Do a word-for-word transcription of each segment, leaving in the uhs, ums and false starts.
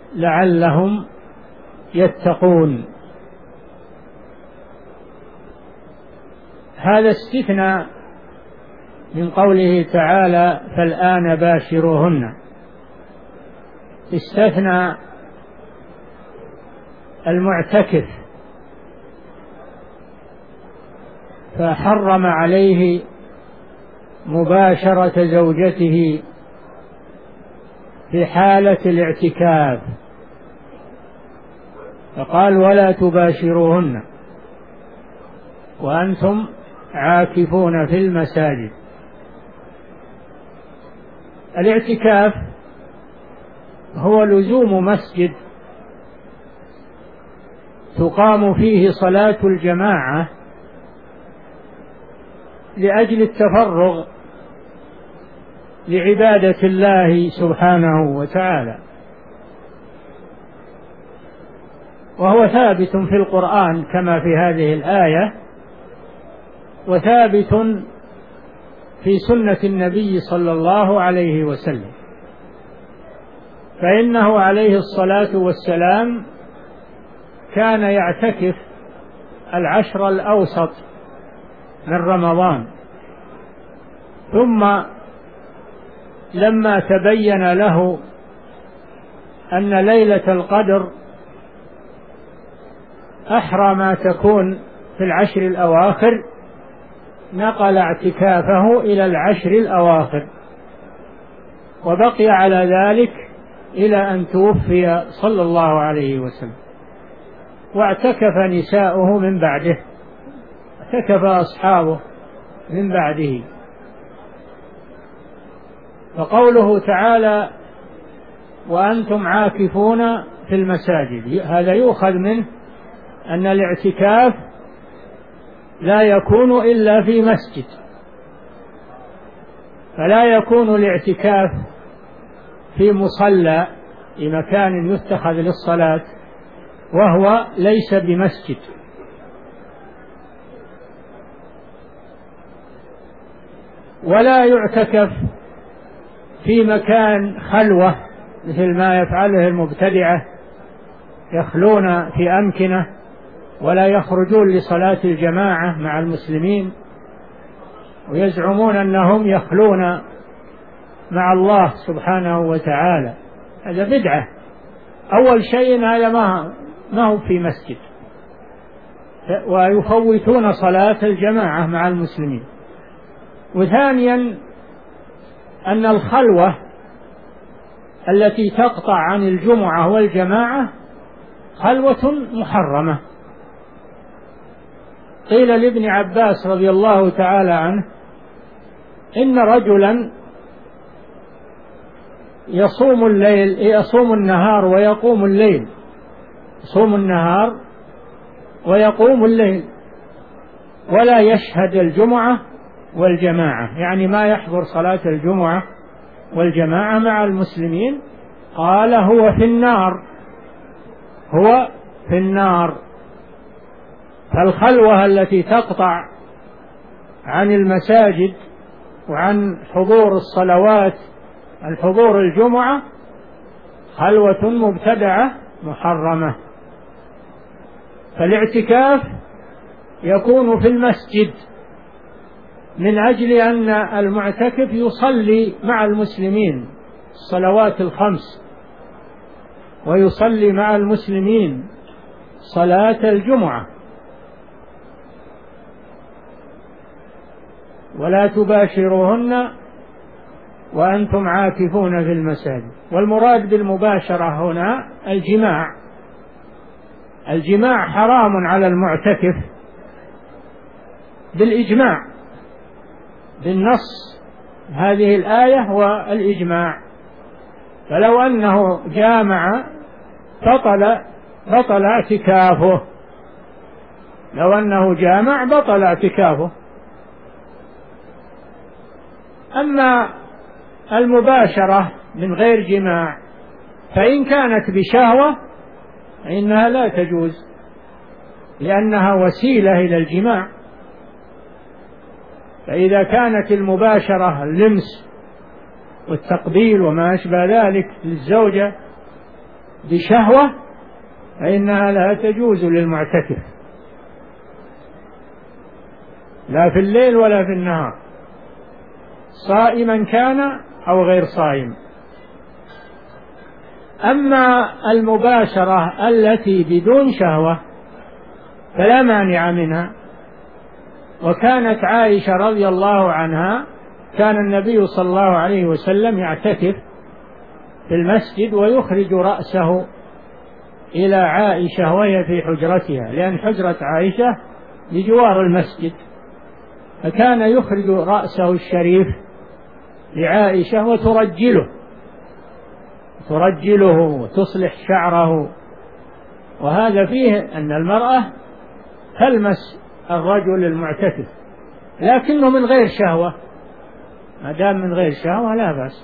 لعلهم يتقون. هذا استثناء من قوله تعالى فالآن باشروهن، استثنى المعتكف فحرم عليه مباشرة زوجته في حالة الاعتكاف، فقال ولا تباشروهن وأنتم عاكفون في المساجد. الاعتكاف هو لزوم مسجد تقام فيه صلاة الجماعة لأجل التفرغ لعبادة الله سبحانه وتعالى، وهو ثابت في القرآن كما في هذه الآية، وثابت في سنة النبي صلى الله عليه وسلم، فإنه عليه الصلاة والسلام كان يعتكف العشر الأوسط من رمضان، ثم لما تبين له أن ليلة القدر أحرى ما تكون في العشر الأواخر نقل اعتكافه إلى العشر الأواخر، وبقي على ذلك إلى أن توفي صلى الله عليه وسلم، واعتكف نساؤه من بعده، اعتكف أصحابه من بعده. فقوله تعالى وأنتم عاكفون في المساجد، هذا يؤخذ منه أن الاعتكاف لا يكون إلا في مسجد، فلا يكون الاعتكاف في مصلى في مكان يتخذ للصلاة وهو ليس بمسجد. ولا يعتكف في مكان خلوة مثل ما يفعله المبتدعة، يخلون في أمكنة ولا يخرجون لصلاة الجماعة مع المسلمين، ويزعمون أنهم يخلون مع الله سبحانه وتعالى. هذا بدعة. أول شيء هذا ما ما هو في مسجد، ويفوتون صلاة الجماعة مع المسلمين. وثانيا أن الخلوة التي تقطع عن الجمعة والجماعة خلوة محرمة. قيل لابن عباس رضي الله تعالى عنه إن رجلا يصوم الليل يصوم النهار ويقوم الليل، يصوم النهار ويقوم الليل ولا يشهد الجمعة والجماعة، يعني ما يحضر صلاة الجمعة والجماعة مع المسلمين. قال هو في النار، هو في النار. فالخلوة التي تقطع عن المساجد وعن حضور الصلوات، الحضور الجمعة، خلوة مبتدعة محرمة. فالاعتكاف يكون في المسجد من أجل أن المعتكف يصلي مع المسلمين الصلوات الخمس، ويصلي مع المسلمين صلاة الجمعة. ولا تباشروهن وأنتم عاكفون في المساجد. والمراد بالمباشرة هنا الجماع، الجماع حرام على المعتكف بالإجماع، بالنص هذه الآية والإجماع. فلو أنه جامع بطل بطل اعتكافه، لو أنه جامع بطل اعتكافه. أما المباشرة من غير جماع فإن كانت بشهوة فإنها لا تجوز، لأنها وسيلة إلى الجماع. فإذا كانت المباشرة اللمس والتقبيل وما أشبه ذلك للزوجة بشهوة فإنها لا تجوز للمعتكف، لا في الليل ولا في النهار، صائما كان أو غير صائم. أما المباشرة التي بدون شهوة فلا مانع منها. وكانت عائشة رضي الله عنها كان النبي صلى الله عليه وسلم يعتكف في المسجد ويخرج رأسه إلى عائشة وهي في حجرتها، لأن حجرة عائشة بجوار المسجد، فكان يخرج رأسه الشريف لعائشة وترجله ترجله وتصلح شعره. وهذا فيه أن المرأة تلمس الرجل المعتكف، لكنه من غير شهوة، ما دام من غير شهوة لا بأس.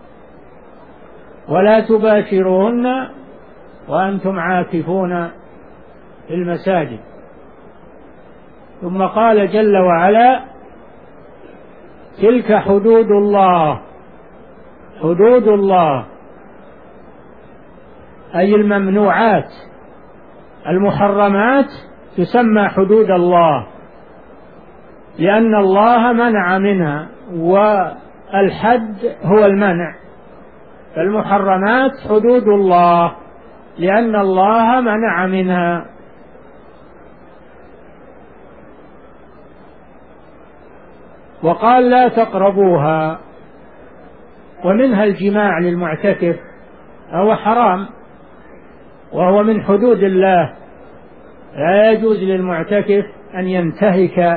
ولا تباشرون وأنتم عاكفون في المساجد. ثم قال جل وعلا: تلك حدود الله. حدود الله أي الممنوعات، المحرمات تسمى حدود الله، لأن الله منع منها، والحد هو المنع. فالمحرمات حدود الله لأن الله منع منها. وقال: لا تقربوها. ومنها الجماع للمعتكف، هو حرام وهو من حدود الله، لا يجوز للمعتكف أن ينتهك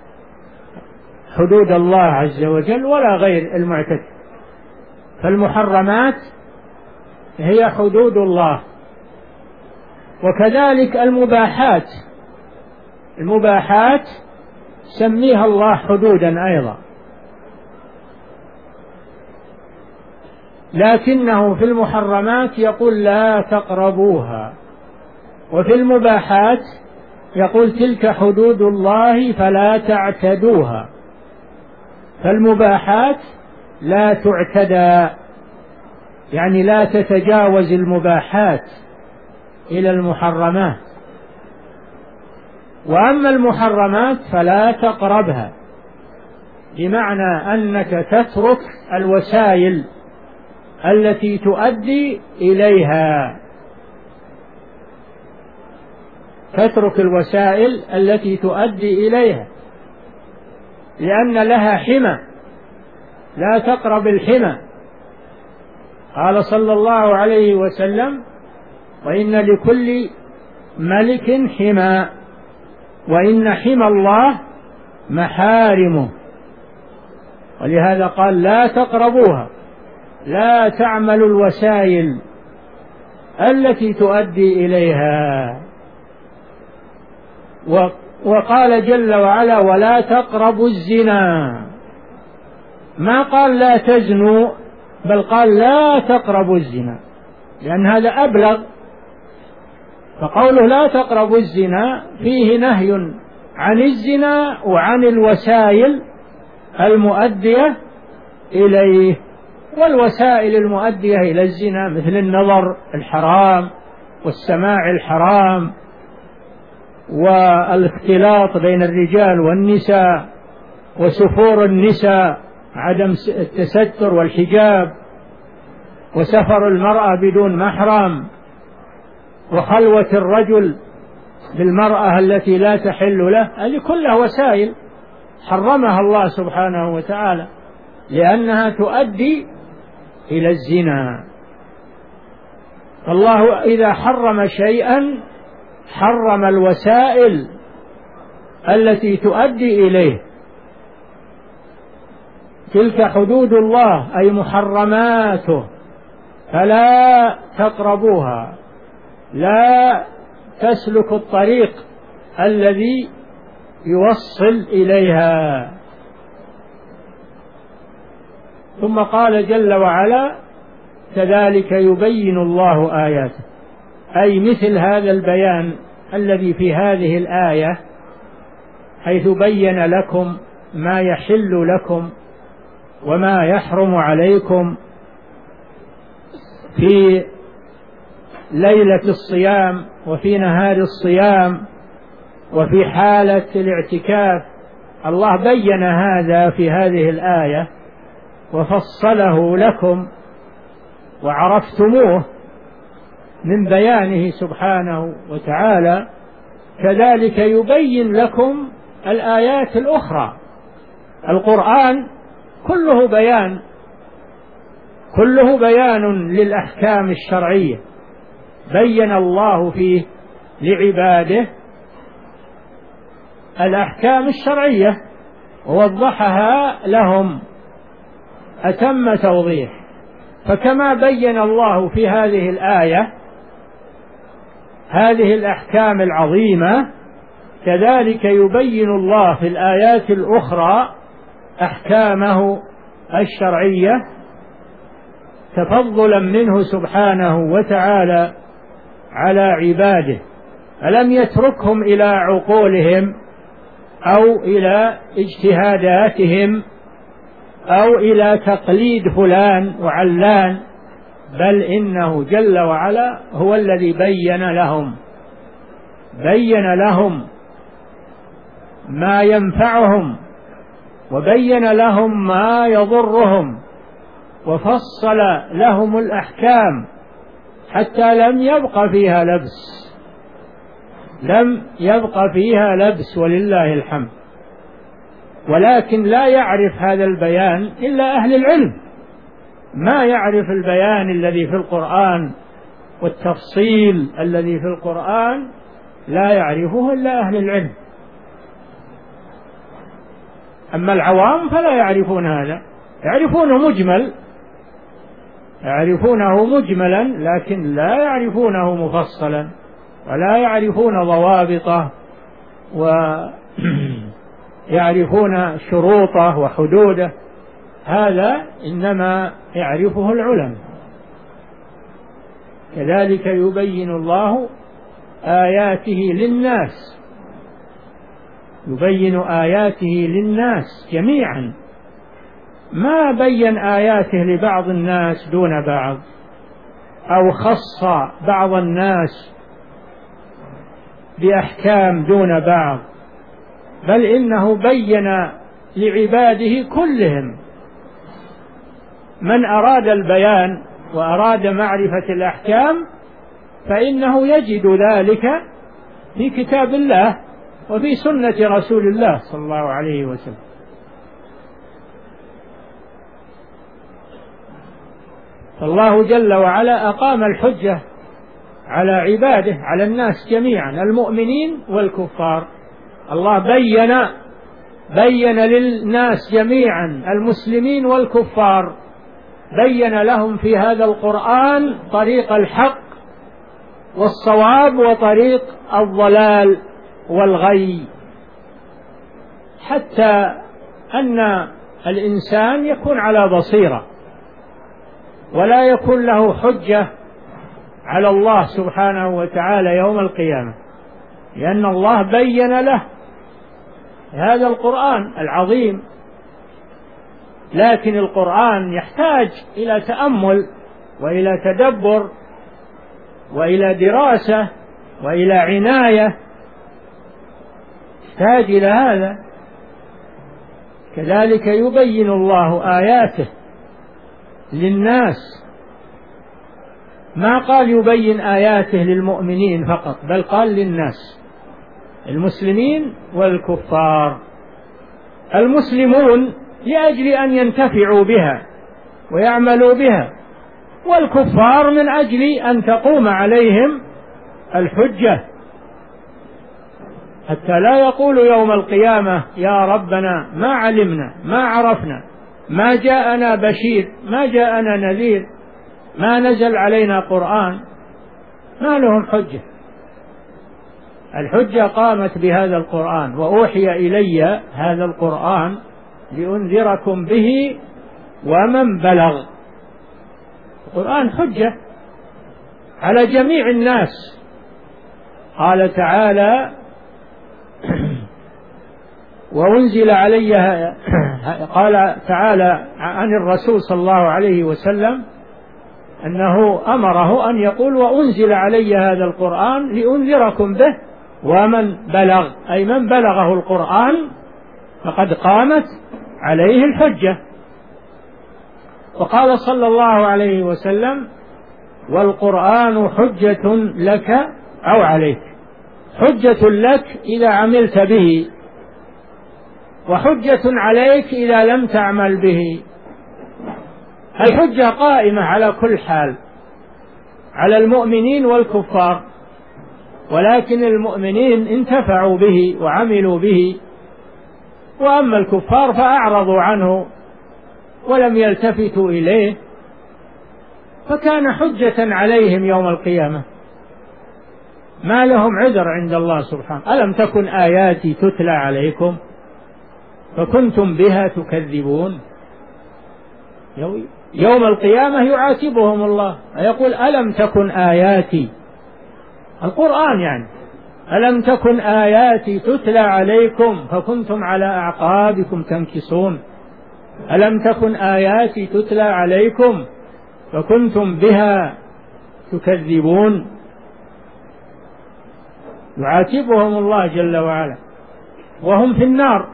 حدود الله عز وجل ولا غير المعتكف. فالمحرمات هي حدود الله. وكذلك المباحات، المباحات سميها الله حدودا أيضا، لكنه في المحرمات يقول: لا تقربوها، وفي المباحات يقول: تلك حدود الله فلا تعتدوها. فالمباحات لا تعتدى، يعني لا تتجاوز المباحات إلى المحرمات. وأما المحرمات فلا تقربها، بمعنى أنك تترك الوسائل التي تؤدي إليها، تترك الوسائل التي تؤدي إليها، لأن لها حمى، لا تقرب الحمى. قال صلى الله عليه وسلم: وإن لكل ملك حمى، وإن حمى الله محارمه. ولهذا قال: لا تقربوها، لا تعملوا الوسائل التي تؤدي إليها. وقال جل وعلا: ولا تقربوا الزنا. ما قال لا تزنوا، بل قال لا تقربوا الزنا، لأن هذا أبلغ. فقوله لا تقربوا الزنا فيه نهي عن الزنا وعن الوسائل المؤدية إليه. والوسائل المؤدية إلى الزنا مثل النظر الحرام والسماع الحرام والاختلاط بين الرجال والنساء وسفور النساء، عدم التستر والحجاب، وسفر المرأة بدون محرم، وخلوة الرجل بالمرأة التي لا تحل له. هذه كلها وسائل حرمها الله سبحانه وتعالى لأنها تؤدي إلى الزنا. الله إذا حرم شيئا حرم الوسائل التي تؤدي إليه. تلك حدود الله أي محرماته فلا تقربوها، لا تسلك الطريق الذي يوصل إليها. ثم قال جل وعلا: كذلك يبين الله آياته، أي مثل هذا البيان الذي في هذه الآية، حيث بين لكم ما يحل لكم وما يحرم عليكم في ليلة الصيام وفي نهار الصيام وفي حالة الاعتكاف. الله بين هذا في هذه الآية وفصله لكم وعرفتموه من بيانه سبحانه وتعالى. كذلك يبين لكم الآيات الأخرى. القرآن كله بيان، كله بيان للأحكام الشرعية، بين الله فيه لعباده الأحكام الشرعية ووضحها لهم أتم توضيح. فكما بين الله في هذه الآية هذه الأحكام العظيمة، كذلك يبين الله في الآيات الأخرى أحكامه الشرعية تفضلا منه سبحانه وتعالى على عباده. ألم يتركهم إلى عقولهم أو إلى اجتهاداتهم أو إلى تقليد فلان وعلان، بل إنه جل وعلا هو الذي بين لهم بين لهم ما ينفعهم وبين لهم ما يضرهم وفصل لهم الأحكام حتى لم يبق فيها لبس لم يبق فيها لبس ولله الحمد. ولكن لا يعرف هذا البيان إلا أهل العلم، ما يعرف البيان الذي في القرآن والتفصيل الذي في القرآن لا يعرفه إلا أهل العلم. أما العوام فلا يعرفون هذا، يعرفونه مجمل يعرفونه مجملا لكن لا يعرفونه مفصلا ولا يعرفون ضوابطه ويعرفون شروطه وحدوده. هذا إنما يعرفه العلماء. كذلك يبين الله آياته للناس يبين آياته للناس جميعا، ما بين آياته لبعض الناس دون بعض أو خص بعض الناس بأحكام دون بعض، بل إنه بين لعباده كلهم. من أراد البيان وأراد معرفة الأحكام فإنه يجد ذلك في كتاب الله وفي سنة رسول الله صلى الله عليه وسلم. فالله جل وعلا أقام الحجة على عباده، على الناس جميعا المؤمنين والكفار. الله بين بين للناس جميعا المسلمين والكفار، بين لهم في هذا القرآن طريق الحق والصواب وطريق الضلال والغي، حتى أن الإنسان يكون على بصيرة ولا يكون له حجة على الله سبحانه وتعالى يوم القيامة، لأن الله بين له هذا القرآن العظيم. لكن القرآن يحتاج إلى تأمل وإلى تدبر وإلى دراسة وإلى عناية، يحتاج إلى هذا. كذلك يبين الله آياته للناس، ما قال يبين آياته للمؤمنين فقط، بل قال للناس المسلمين والكفار. المسلمون لأجل أن ينتفعوا بها ويعملوا بها، والكفار من أجل أن تقوم عليهم الحجة، حتى لا يقولوا يوم القيامة يا ربنا ما علمنا ما عرفنا ما جاءنا بشير ما جاءنا نذير ما نزل علينا قرآن، ما لهم حجة. الحجة قامت بهذا القرآن، وأوحي إلي هذا القرآن لأنذركم به ومن بلغ. القرآن حجة على جميع الناس. قال تعالى وأنزل علي، قال تعالى عن الرسول صلى الله عليه وسلم أنه أمره أن يقول وأنزل علي هذا القرآن لأنذركم به ومن بلغ، أي من بلغه القرآن فقد قامت عليه الحجة. وقال صلى الله عليه وسلم والقرآن حجة لك أو عليك، حجة لك إذا عملت به، وحجة عليك إذا لم تعمل به. الحجة قائمة على كل حال على المؤمنين والكفار، ولكن المؤمنين انتفعوا به وعملوا به، وأما الكفار فأعرضوا عنه ولم يلتفتوا إليه، فكان حجة عليهم يوم القيامة، ما لهم عذر عند الله سبحانه. ألم تكن آياتي تتلى عليكم فكنتم بها تكذبون. يوم القيامة يعاتبهم الله يقول ألم تكن آياتي، القرآن يعني، ألم تكن آياتي تتلى عليكم فكنتم على أعقابكم تنكصون، ألم تكن آياتي تتلى عليكم فكنتم بها تكذبون. يعاتبهم الله جل وعلا وهم في النار،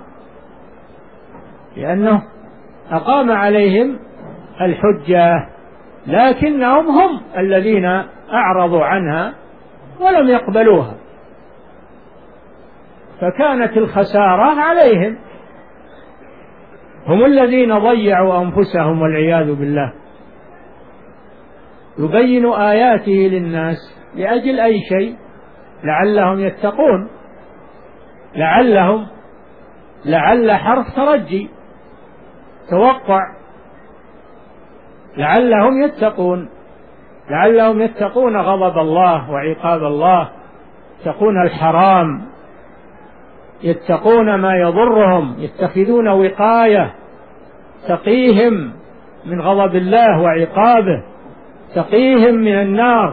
لأنه أقام عليهم الحجة، لكنهم هم الذين أعرضوا عنها ولم يقبلوها، فكانت الخسارة عليهم، هم الذين ضيعوا أنفسهم والعياذ بالله. يبين آياته للناس لأجل أي شيء؟ لعلهم يتقون، لعلهم، لعل حرف ترجي توقع، لعلهم يتقون، لعلهم يتقون غضب الله وعقاب الله، يتقون الحرام، يتقون ما يضرهم، يتخذون وقاية تقيهم من غضب الله وعقابه، تقيهم من النار.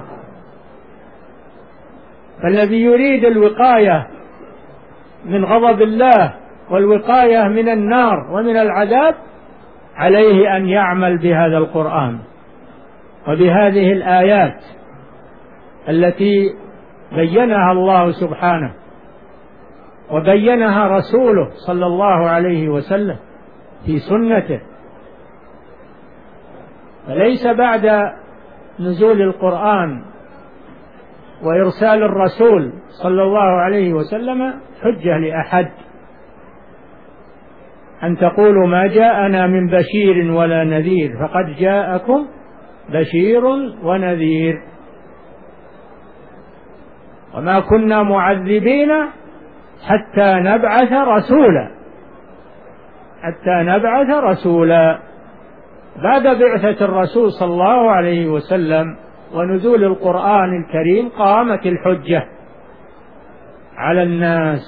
فالذي يريد الوقاية من غضب الله والوقاية من النار ومن العذاب عليه أن يعمل بهذا القرآن وبهذه الآيات التي بينها الله سبحانه وبينها رسوله صلى الله عليه وسلم في سنته. فليس بعد نزول القرآن وإرسال الرسول صلى الله عليه وسلم حجة لأحد أن تقولوا ما جاءنا من بشير ولا نذير، فقد جاءكم بشير ونذير وما كنا معذبين حتى نبعث رسولا، حتى نبعث رسولا. بعد بعثة الرسول صلى الله عليه وسلم ونزول القرآن الكريم قامت الحجة على الناس،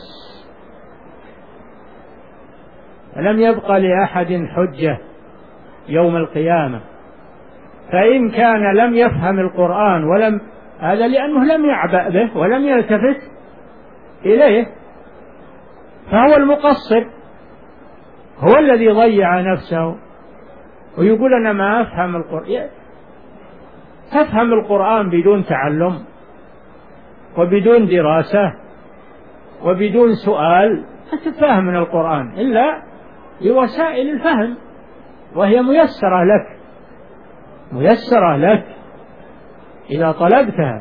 فلم يبق لأحد حجة يوم القيامة. فإن كان لم يفهم القرآن ولم، هذا لأنه لم يعبأ به ولم يلتفت إليه، فهو المقصر، هو الذي ضيع نفسه ويقول أنا ما أفهم القرآن. تفهم القرآن بدون تعلم وبدون دراسة وبدون سؤال، لا تفهم من القرآن إلا بوسائل الفهم، وهي ميسرة لك، ميسرة لك إذا طلبتها.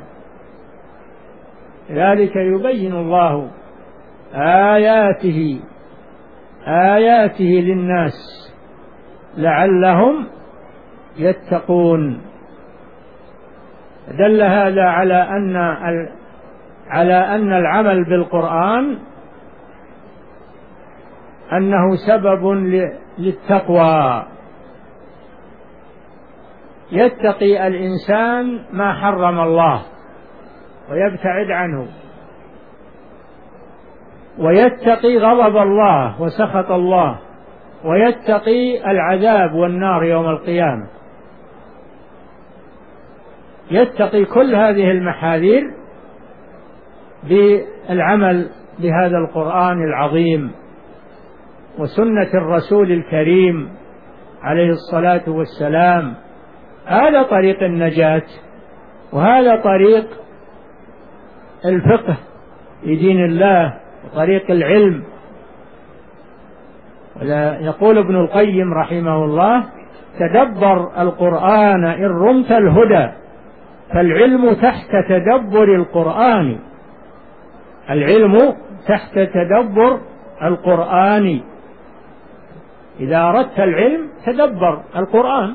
لذلك يبين الله آياته آياته للناس لعلهم يتقون. دل هذا على أن على أن العمل بالقرآن أنه سبب للتقوى، يتقي الإنسان ما حرم الله ويبتعد عنه، ويتقي غضب الله وسخط الله، ويتقي العذاب والنار يوم القيامة، يتقي كل هذه المحاذير بالعمل بهذا القرآن العظيم وسنة الرسول الكريم عليه الصلاة والسلام هذا طريق النجاة، وهذا طريق الفقه في دين الله وطريق العلم. يقول ابن القيم رحمه الله: تدبر القرآن إن رمت الهدى، فالعلم تحت تدبر القرآن. العلم تحت تدبر القرآن. إذا أردت العلم تدبر القرآن،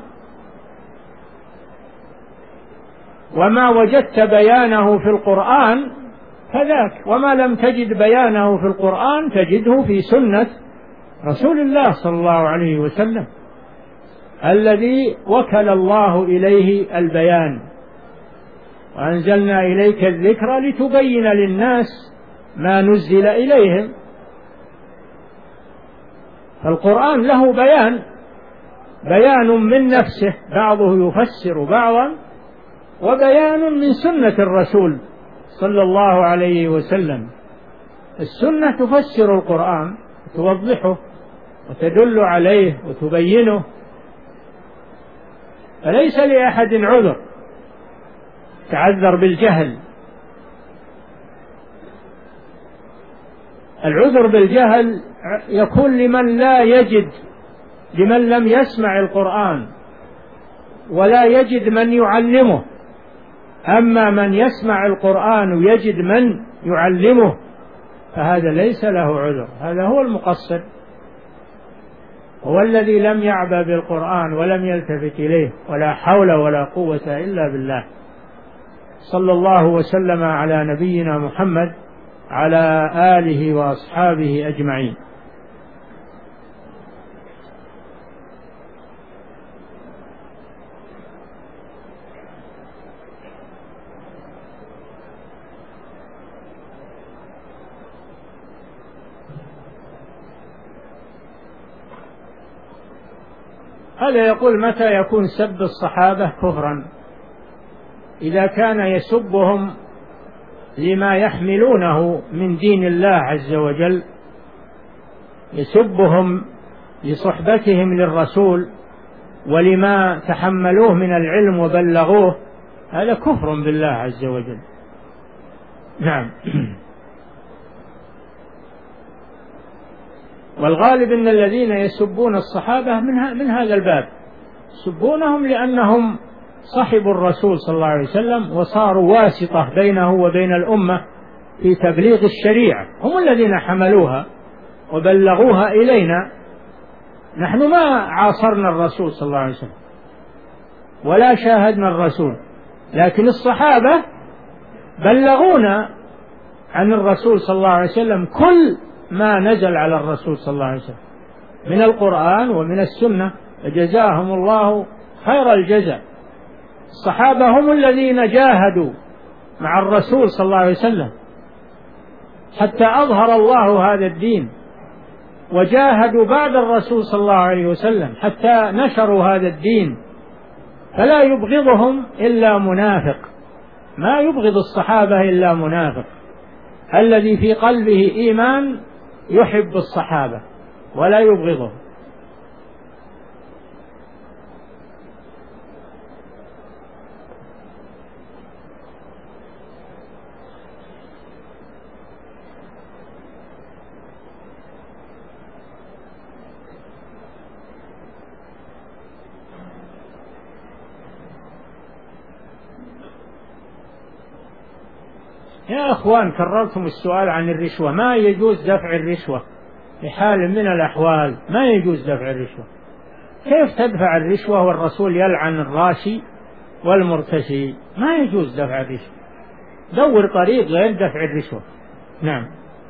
وما وجدت بيانه في القرآن فذاك، وما لم تجد بيانه في القرآن تجده في سنة رسول الله صلى الله عليه وسلم الذي وكل الله إليه البيان. وأنزلنا إليك الذكر لتبين للناس ما نزل إليهم. فالقرآن له بيان، بيان من نفسه بعضه يفسر بعضا، وبيان من سنة الرسول صلى الله عليه وسلم. السنة تفسر القرآن، توضحه وتدل عليه وتبينه، فليس لأحد عذر تعذر بالجهل. العذر بالجهل يكون لمن لا يجد، لمن لم يسمع القرآن ولا يجد من يعلمه. أما من يسمع القرآن ويجد من يعلمه فهذا ليس له عذر، هذا هو المقصر، هو الذي لم يعبأ بالقرآن ولم يلتفت إليه، ولا حول ولا قوة إلا بالله. صلى الله وسلم على نبينا محمد على آله وأصحابه أجمعين. هذا يقول: متى يكون سب الصحابة كفرا؟ إذا كان يسبهم لما يحملونه من دين الله عز وجل، يسبهم لصحبتهم للرسول ولما تحملوه من العلم وبلغوه، هذا كفر بالله عز وجل. نعم. والغالب أن الذين يسبون الصحابة من, من هذا الباب، يسبونهم لأنهم صحبوا الرسول صلى الله عليه وسلم وصاروا واسطة بينه وبين الأمة في تبليغ الشريعة، هم الذين حملوها وبلغوها إلينا. نحن ما عاصرنا الرسول صلى الله عليه وسلم ولا شاهدنا الرسول، لكن الصحابة بلغونا عن الرسول صلى الله عليه وسلم كل ما نزل على الرسول صلى الله عليه وسلم من القرآن ومن السنة، فجزاهم الله خير الجزاء. الصحابة هم الذين جاهدوا مع الرسول صلى الله عليه وسلم حتى أظهر الله هذا الدين، وجاهدوا بعد الرسول صلى الله عليه وسلم حتى نشروا هذا الدين. فلا يبغضهم إلا منافق، ما يبغض الصحابة إلا منافق، الذي في قلبه إيمان يحب الصحابة ولا يبغضهم. يا أخوان، كررتم السؤال عن الرشوة. ما يجوز دفع الرشوة في حال من الأحوال، ما يجوز دفع الرشوة. كيف تدفع الرشوة والرسول يلعن الراشي والمرتشي؟ ما يجوز دفع الرشوة. دور طريق غير دفع الرشوة. نعم.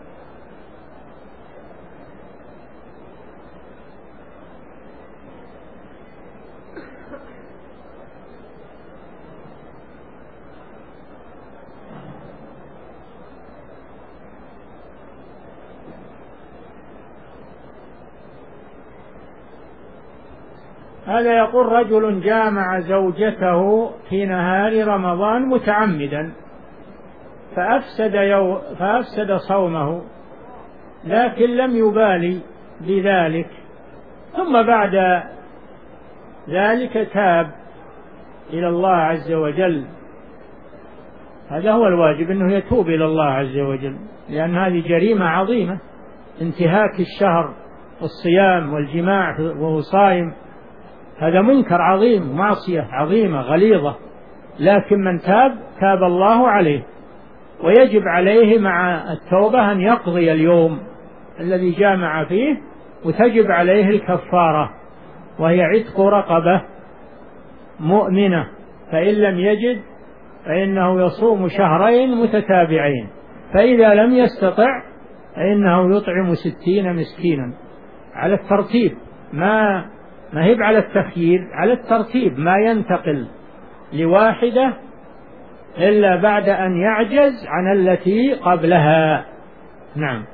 هذا يقول: رجل جامع زوجته في نهار رمضان متعمدا فأفسد, يو فأفسد صومه، لكن لم يبالي بذلك، ثم بعد ذلك تاب إلى الله عز وجل. هذا هو الواجب، أنه يتوب إلى الله عز وجل، لأن هذه جريمة عظيمة، انتهاك الشهر والصيام والجماع وهو صائم، هذا منكر عظيم ومعصية عظيمة غليظة. لكن من تاب تاب الله عليه، ويجب عليه مع التوبة أن يقضي اليوم الذي جامع فيه، وتجب عليه الكفارة وهي عتق رقبة مؤمنة، فإن لم يجد فإنه يصوم شهرين متتابعين، فإذا لم يستطع فإنه يطعم ستين مسكينا على الترتيب، ما ما هي على التخيير، على الترتيب، ما ينتقل لواحدة إلا بعد أن يعجز عن التي قبلها. نعم.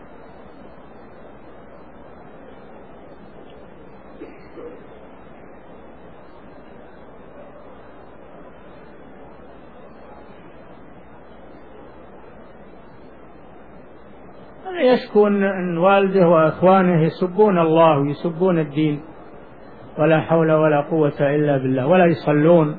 يشكون أن والده وأخوانه يسبون الله ويسبون الدين، ولا حول ولا قوة إلا بالله، ولا يصلون،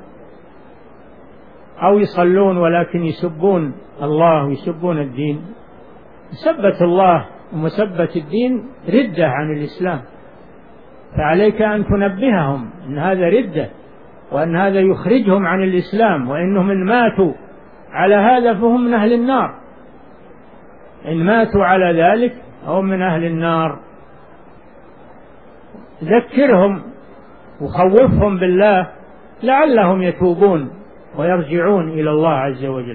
أو يصلون ولكن يسبون الله ويسبون الدين. سبة الله ومسبة الدين ردة عن الإسلام، فعليك أن تنبههم أن هذا ردة، وأن هذا يخرجهم عن الإسلام، وإنهم إن ماتوا على هذا فهم من أهل النار، إن ماتوا على ذلك هم من أهل النار. ذكرهم وخوفهم بالله لعلهم يتوبون ويرجعون إلى الله عز وجل.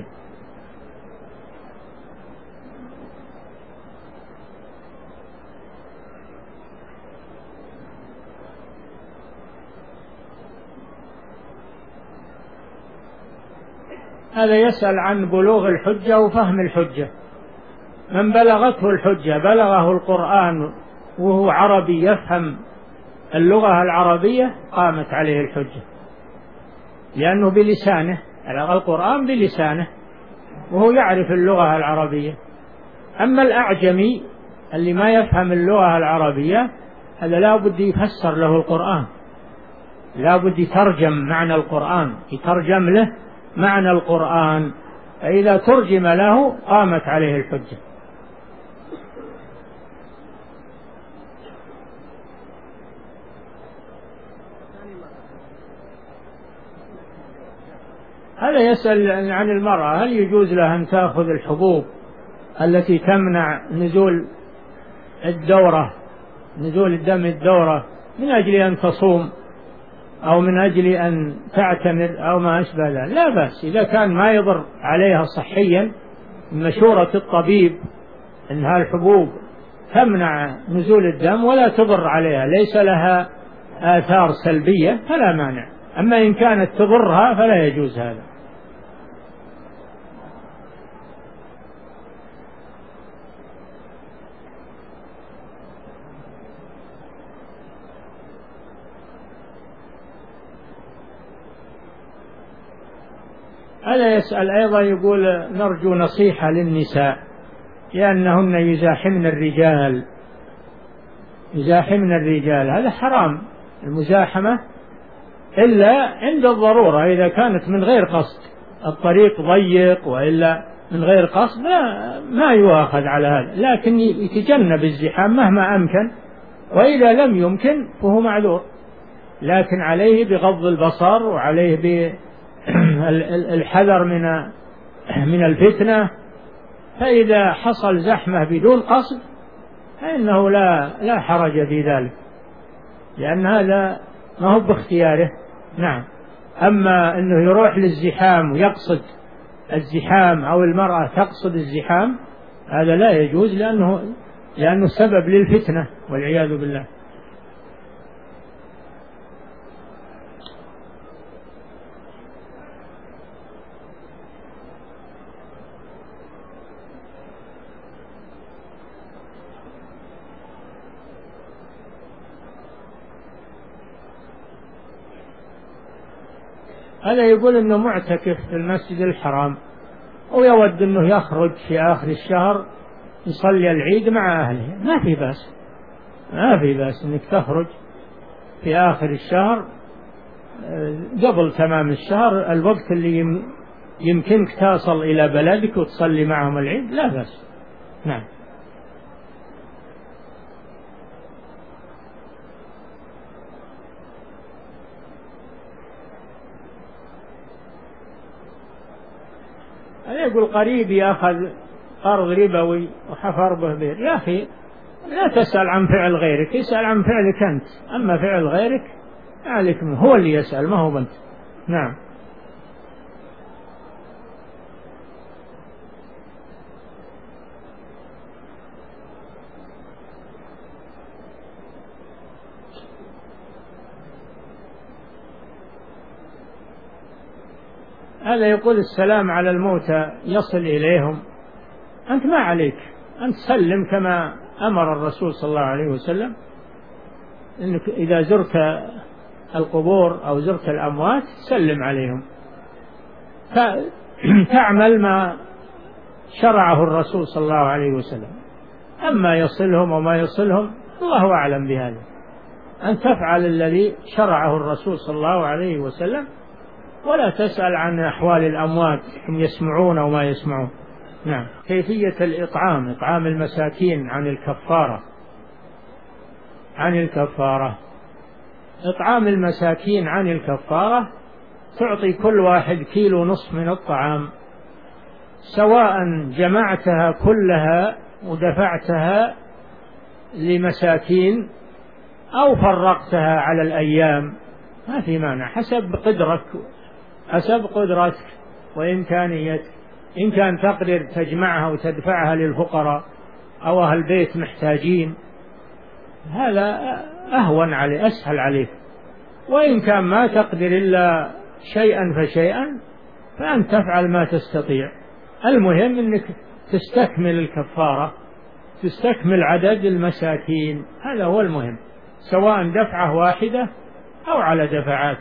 هذا يسأل عن بلوغ الحجة وفهم الحجة. من بلغته الحجة، بلغه القرآن وهو عربي يفهم اللغة العربية، قامت عليه الحجة، لأنه بلسانه، القرآن بلسانه وهو يعرف اللغة العربية. أما الأعجمي اللي ما يفهم اللغة العربية، هذا لا بد يفسر له القرآن، لا بد يترجم معنى القرآن، يترجم له معنى القرآن، فإذا ترجم له قامت عليه الحجة. هذا يسأل عن المرأة، هل يجوز لها أن تأخذ الحبوب التي تمنع نزول الدورة، نزول الدم الدورة، من أجل أن تصوم أو من أجل أن تعتمر أو ما أشبه ذلك؟ لا بأس، إذا كان ما يضر عليها صحيا، مشورة الطبيب أنها الحبوب تمنع نزول الدم ولا تضر عليها، ليس لها آثار سلبية، فلا مانع. أما إن كانت تضرها فلا يجوز هذا. هذا يسأل أيضا، يقول نرجو نصيحة للنساء لأنهن يزاحمن الرجال، يزاحمن الرجال، هذا حرام المزاحمة إلا عند الضرورة، إذا كانت من غير قصد، الطريق ضيق وإلا من غير قصد لا ما يؤاخذ على هذا، لكن يتجنب الزحام مهما أمكن، وإذا لم يمكن فهو معذور، لكن عليه بغض البصر وعليه بالحذر من من الفتنة. فإذا حصل زحمة بدون قصد فإنه لا لا حرج في ذلك، لأن هذا ما هو باختياره. نعم. أما أنه يروح للزحام ويقصد الزحام أو المرأة تقصد الزحام، هذا لا يجوز، لأنه لأنه سبب للفتنة والعياذ بالله. هذا يقول أنه معتكف في المسجد الحرام ويود أنه يخرج في آخر الشهر يصلي العيد مع أهله، ما في بأس، ما في بأس أنك تخرج في آخر الشهر قبل تمام الشهر، الوقت اللي يمكنك تصل إلى بلدك وتصلي معهم العيد لا بأس. نعم. أنا يقول قريبي أخذ قرض ربوي وحفر به بير. يا أخي لا تسأل عن فعل غيرك، اسأل عن فعلك أنت، أما فعل غيرك عليك هو اللي يسأل ما هو أنت. نعم. هذا يقول السلام على الموتى يصل إليهم، أنت ما عليك، أنت سلم كما أمر الرسول صلى الله عليه وسلم، إنك إذا زرت القبور أو زرت الأموات سلم عليهم، تعمل ما شرعه الرسول صلى الله عليه وسلم. أما يصلهم وما يصلهم الله أعلم بهذا، أن تفعل الذي شرعه الرسول صلى الله عليه وسلم، ولا تسأل عن أحوال الأموات هم يسمعون أو ما يسمعون. نعم. كيفية الإطعام، إطعام المساكين عن الكفارة، عن الكفارة إطعام المساكين عن الكفارة، تعطي كل واحد كيلو نصف من الطعام، سواء جمعتها كلها ودفعتها لمساكين أو فرقتها على الأيام، ما في مانع، حسب قدرك، حسب قدرتك وإمكانيتك. إن كان تقدر تجمعها وتدفعها للفقراء أو أهل البيت محتاجين هذا أهون عليه، أسهل عليك. وإن كان ما تقدر إلا شيئا فشيئا فأنت تفعل ما تستطيع. المهم أنك تستكمل الكفارة، تستكمل عدد المساكين، هذا هو المهم، سواء دفعة واحدة أو على دفعات.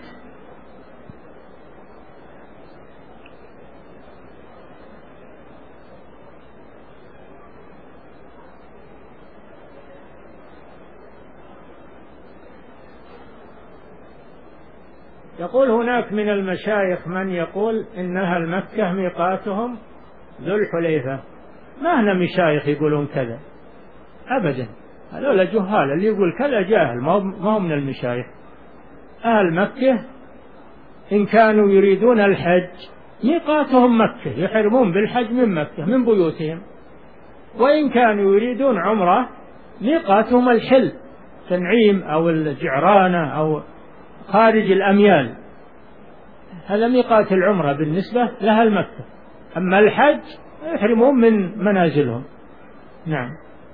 يقول هناك من المشايخ من يقول إن أهل مكة ميقاتهم ذو الحليفة. ما هنا مشايخ يقولون كذا أبدا، هذول جهال، اللي يقول كذا جاهل، ما هو من المشايخ. أهل مكة إن كانوا يريدون الحج ميقاتهم مكة، يحرمون بالحج من مكة من بيوتهم، وإن كانوا يريدون عمرة ميقاتهم الحل، تنعيم أو الجعرانة أو خارج الأميال، هذا ميقات العمرة بالنسبة لأهل مكة. أما الحج يحرمون من منازلهم. نعم.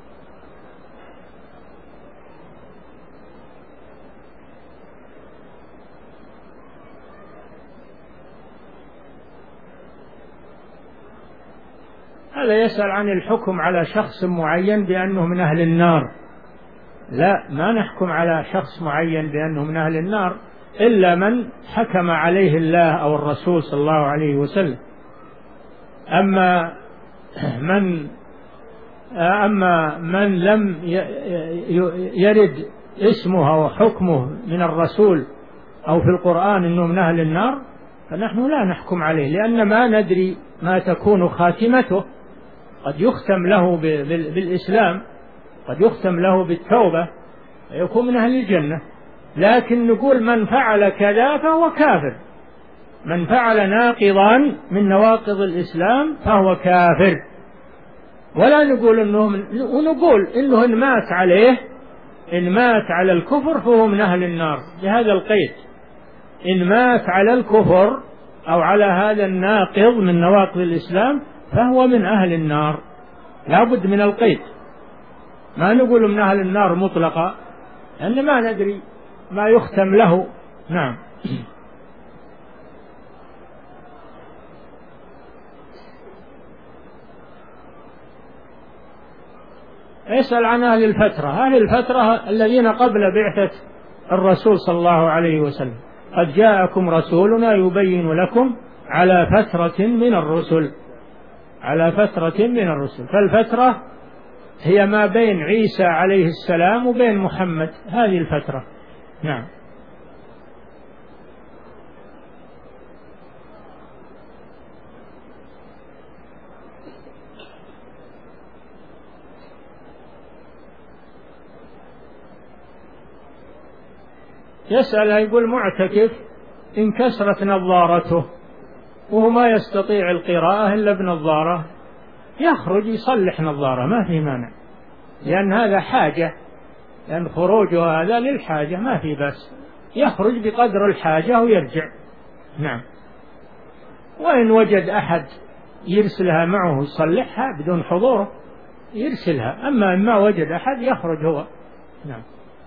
هذا يسأل عن الحكم على شخص معين بأنه من أهل النار. لا، ما نحكم على شخص معين بأنه من أهل النار إلا من حكم عليه الله أو الرسول صلى الله عليه وسلم. أما من أما من لم يرد اسمه أو حكمه من الرسول أو في القرآن أنه من أهل النار فنحن لا نحكم عليه، لأن ما ندري ما تكون خاتمته، قد يختم له بالإسلام، قد يختم له بالتوبة ويكون من أهل الجنة. لكن نقول من فعل كذا فهو كافر، من فعل ناقضا من نواقض الإسلام فهو كافر، ولا نقول إنه من، ونقول إنه إن مات عليه، إن مات على الكفر فهو من أهل النار بهذا القيد. إن مات على الكفر أو على هذا الناقض من نواقض الإسلام فهو من أهل النار، لا بد من القيد، ما نقول من أهل النار مطلقا لأن ما ندري ما يختم له. نعم. يسأل عن أهل الفترة. أهل الفترة الذين قبل بعثة الرسول صلى الله عليه وسلم، قد جاءكم رسولنا يبين لكم على فترة من الرسل، على فترة من الرسل. فالفترة هي ما بين عيسى عليه السلام وبين محمد، هذه الفترة. نعم. يسأل يقول معتكف انكسرت نظارته وهو ما يستطيع القراءة إلا بنظارة، يخرج يصلح نظارة ما في مانع، لأن هذا حاجة، لأن خروجه هذا للحاجة ما في بس، يخرج بقدر الحاجة ويرجع. نعم. وإن وجد أحد يرسلها معه يصلحها بدون حضوره يرسلها، أما إن ما وجد أحد يخرج هو. نعم.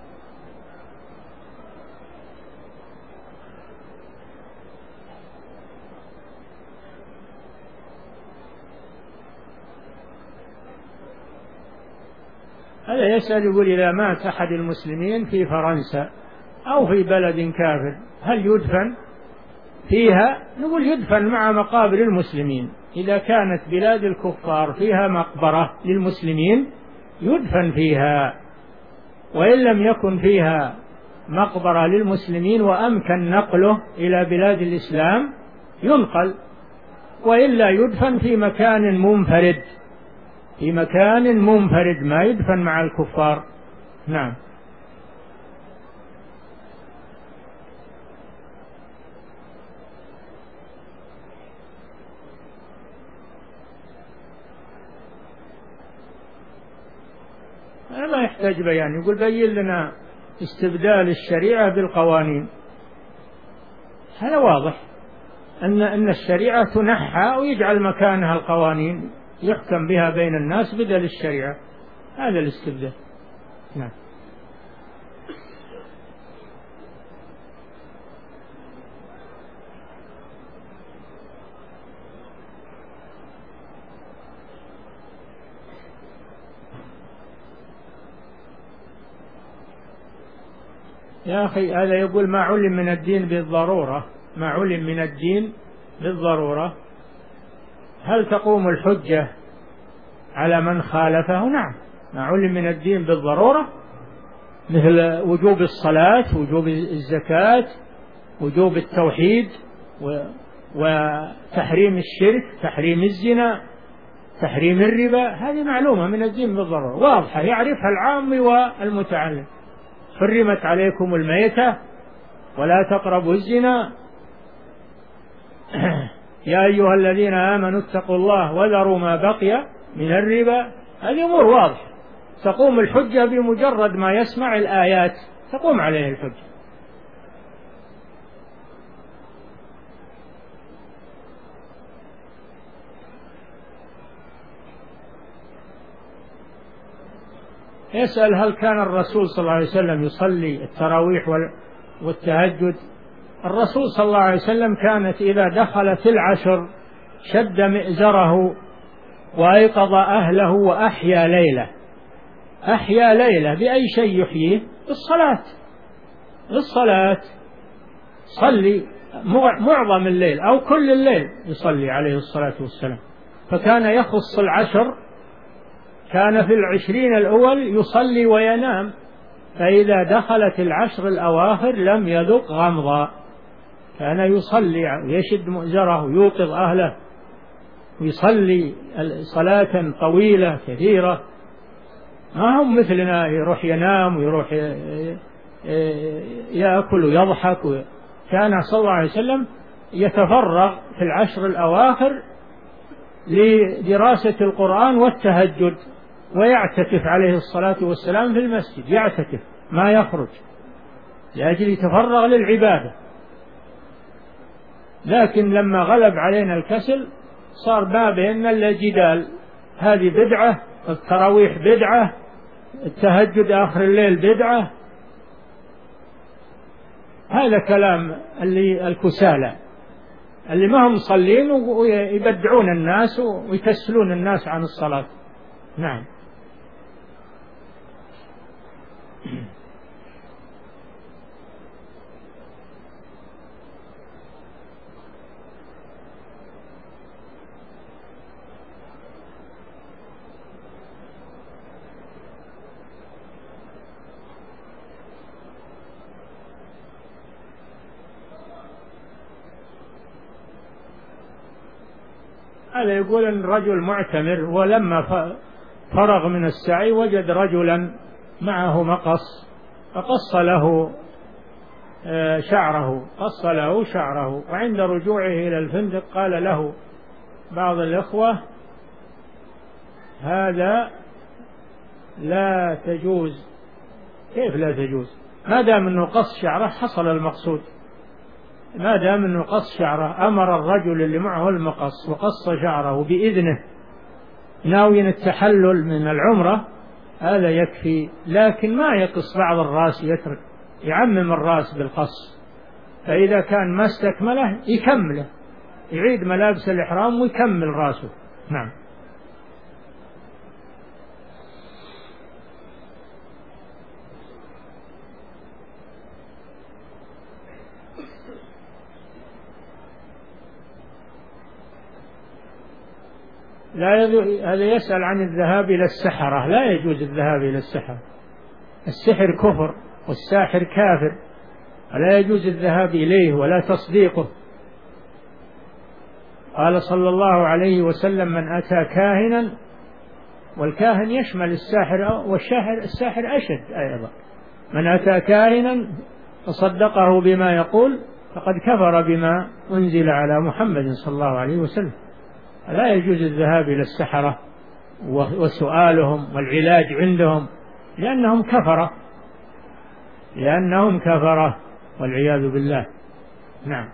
هذا يسأل يقول إذا مات أحد المسلمين في فرنسا أو في بلد كافر هل يدفن فيها؟ نقول يدفن مع مقابر المسلمين. إذا كانت بلاد الكفار فيها مقبرة للمسلمين يدفن فيها، وإن لم يكن فيها مقبرة للمسلمين وأمكن نقله إلى بلاد الإسلام ينقل، وإلا يدفن في مكان منفرد، في مكان منفرد ما يدفن مع الكفار. نعم. ما يحتاج بيان، يقول بين لنا استبدال الشريعة بالقوانين. هذا واضح أن أن الشريعة تنحى ويجعل مكانها القوانين يحكم بها بين الناس بدل الشريعة، هذا الاستبدال. نعم. يا أخي هذا يقول ما علم من الدين بالضرورة، ما علم من الدين بالضرورة، هل تقوم الحجة على من خالفه؟ نعم، ما علم من الدين بالضرورة مثل وجوب الصلاة، وجوب الزكاة، وجوب التوحيد، وتحريم الشرك، تحريم الزنا، تحريم الربا، هذه معلومة من الدين بالضرورة واضحة يعرفها العام والمتعلم. حرمت عليكم الميتة ولا تقربوا الزنا، يا أيها الذين آمنوا اتقوا الله وذروا ما بقي من الربا، هذه أمور واضحة تقوم الحجة بمجرد ما يسمع الآيات، تقوم عليه الحجة. يسأل هل كان الرسول صلى الله عليه وسلم يصلي التراويح والتهجد؟ الرسول صلى الله عليه وسلم كانت إذا دخلت العشر شد مئزره وأيقظ أهله وأحيا ليلة. أحيا ليلة بأي شيء يحييه؟ بالصلاة، بالصلاة. صلي معظم الليل أو كل الليل يصلي عليه الصلاة والسلام. فكان يخص العشر، كان في العشرين الأول يصلي وينام، فإذا دخلت العشر الأواخر لم يذق غمضا، كان يصلي ويشد مؤزره ويوقظ أهله ويصلي صلاة طويلة كثيرة، ما هم مثلنا يروح ينام ويروح يأكل ويضحك. كان صلى الله عليه وسلم يتفرغ في العشر الأواخر لدراسة القرآن والتهجد، ويعتكف عليه الصلاة والسلام في المسجد، يعتكف ما يخرج لأجل يتفرغ للعبادة. لكن لما غلب علينا الكسل صار ما بيننا إلا جدال، هذه بدعة، التراويح بدعة، التهجد آخر الليل بدعة. هذا كلام اللي الكسالى اللي ما هم مصلين ويبدعون الناس ويكسلون الناس عن الصلاة. نعم. هذا يقول أن رجل معتمر ولما فرغ من السعي وجد رجلا معه مقص، فقص له شعره، قص له شعره. وعند رجوعه إلى الفندق قال له بعض الإخوة: هذا لا تجوز. كيف لا تجوز؟ ما دام أنه قص شعره حصل المقصود، ما دام أنه قص شعره، أمر الرجل اللي معه المقص وقص شعره بإذنه ناويا التحلل من العمرة، هذا يكفي. لكن ما يقص بعض الرأس، يترك يعمم الرأس بالقص. فإذا كان ما استكمله يكمله، يعيد ملابس الإحرام ويكمل رأسه. نعم. لا يجوز. هذا يسأل عن الذهاب إلى السحرة. لا يجوز الذهاب إلى السحرة، السحر كفر والساحر كافر، ولا يجوز الذهاب إليه ولا تصديقه. قال صلى الله عليه وسلم: من أتى كاهنا، والكاهن يشمل الساحر والشاحر، الساحر أشد أيضا. من أتى كاهنا فصدقه بما يقول فقد كفر بما أنزل على محمد صلى الله عليه وسلم. لا يجوز الذهاب إلى السحرة وسؤالهم والعلاج عندهم، لأنهم كفرة، لأنهم كفرة والعياذ بالله. نعم.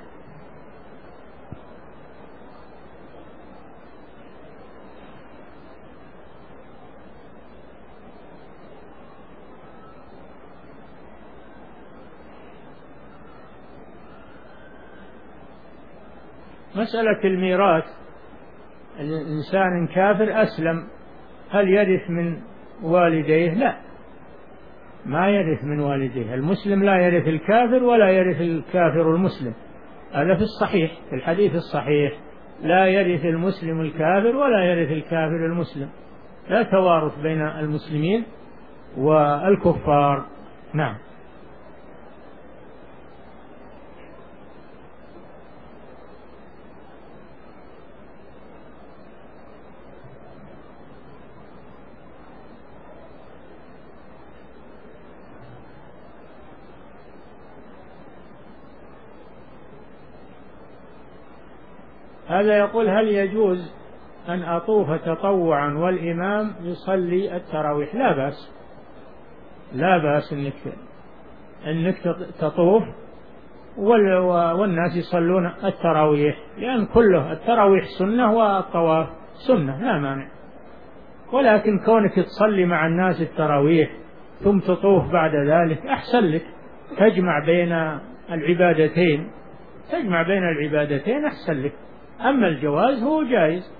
مسألة الميراث، الإنسان كافر أسلم، هل يرث من والديه؟ لا، ما يرث من والديه. المسلم لا يرث الكافر ولا يرث الكافر المسلم، هذا في الصحيح، في الحديث الصحيح: لا يرث المسلم الكافر ولا يرث الكافر المسلم. لا توارث بين المسلمين والكفار. نعم. هذا يقول: هل يجوز أن أطوف تطوعا والإمام يصلي التراويح؟ لا بأس، لا بأس إنك إنك تطوف والناس يصلون التراويح، لأن كله التراويح سنة والطواف سنة، لا مانع. ولكن كونك تصلي مع الناس التراويح ثم تطوف بعد ذلك أحسن لك، تجمع بين العبادتين، تجمع بين العبادتين أحسن لك. أما الجواز هو جائز.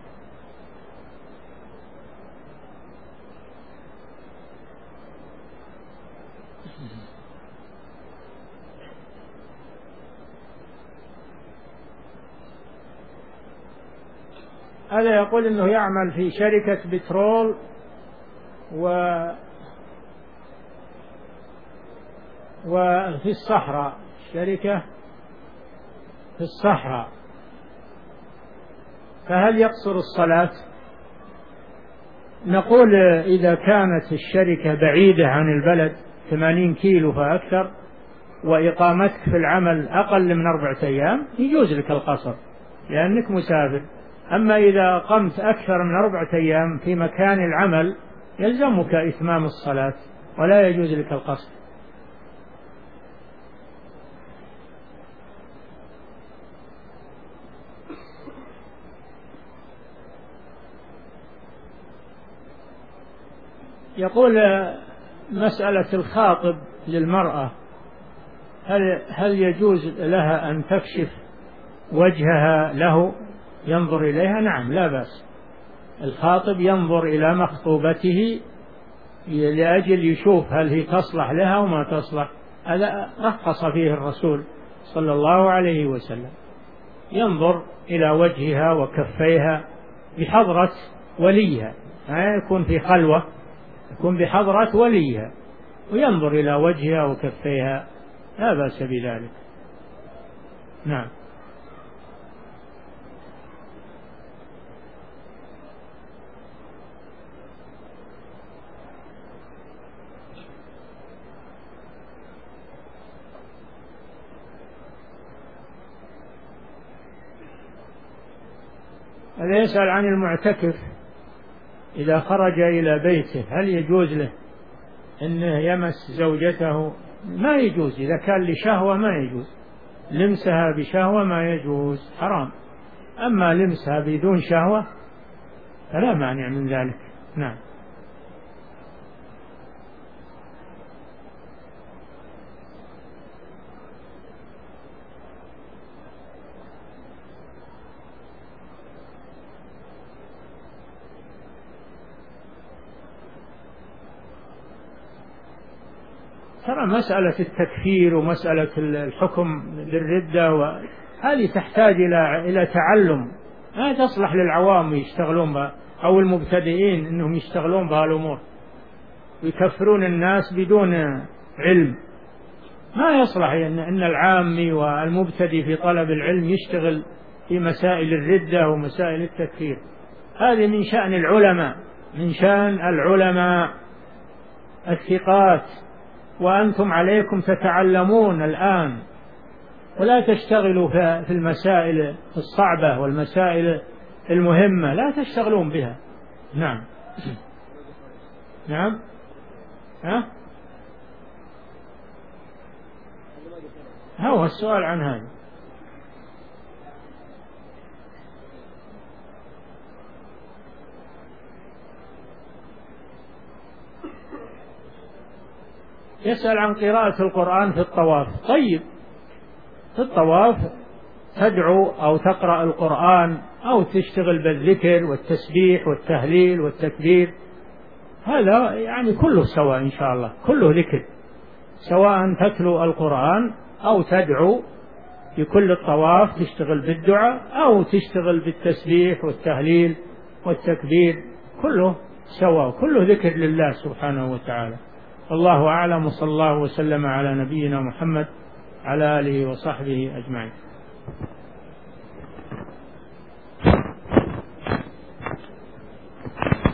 هذا يقول إنه يعمل في شركة بترول و وفي الصحراء، شركة في الصحراء، فهل يقصر الصلاة؟ نقول: إذا كانت الشركة بعيدة عن البلد ثمانين كيلو فأكثر وإقامتك في العمل أقل من أربعة أيام يجوز لك القصر لأنك مسافر. أما إذا أقمت أكثر من أربعة أيام في مكان العمل يلزمك إتمام الصلاة ولا يجوز لك القصر. يقول: مسألة الخاطب للمرأة، هل هل يجوز لها أن تكشف وجهها له ينظر إليها؟ نعم، لا بأس. الخاطب ينظر إلى مخطوبته لأجل يشوف هل هي تصلح لها وما تصلح. هذا رخص فيه الرسول صلى الله عليه وسلم، ينظر إلى وجهها وكفيها بحضرة وليها، ما يكون في خلوة، يكون بحضرة وليها وينظر إلى وجهها وكفيها، لا بأس بذلك. نعم. هذا يسأل عن المعتكف إذا خرج إلى بيته هل يجوز له أنه يمس زوجته؟ ما يجوز، إذا كان لشهوة ما يجوز، لمسها بشهوة ما يجوز، حرام. أما لمسها بدون شهوة فلا مانع من ذلك. نعم. ترى مسألة التكفير ومسألة الحكم بالردة هذه تحتاج إلى إلى تعلم، ما تصلح للعوام يشتغلون بها أو المبتدئين أنهم يشتغلون بهالأمور ويكفرون الناس بدون علم. ما يصلح أن أن العامي والمبتدئ في طلب العلم يشتغل في مسائل الردة ومسائل التكفير. هذه من شأن العلماء، من شأن العلماء الثقات، وأنتم عليكم تتعلمون الآن، ولا تشتغلوا في المسائل الصعبة والمسائل المهمة، لا تشتغلون بها. نعم. نعم. ها؟ هو السؤال عن هذا. يسأل عن قراءة القرآن في الطواف. طيب، في الطواف تدعو أو تقرأ القرآن أو تشتغل بالذكر والتسبيح والتهليل والتكبير، هذا يعني كله سواء إن شاء الله، كله ذكر، سواء تتلو القرآن أو تدعو في كل الطواف، تشتغل بالدعاء أو تشتغل بالتسبيح والتهليل والتكبير، كله سواء، كله ذكر لله سبحانه وتعالى. والله أعلم، وصلى الله وسلم على نبينا محمد على آله وصحبه أجمعين.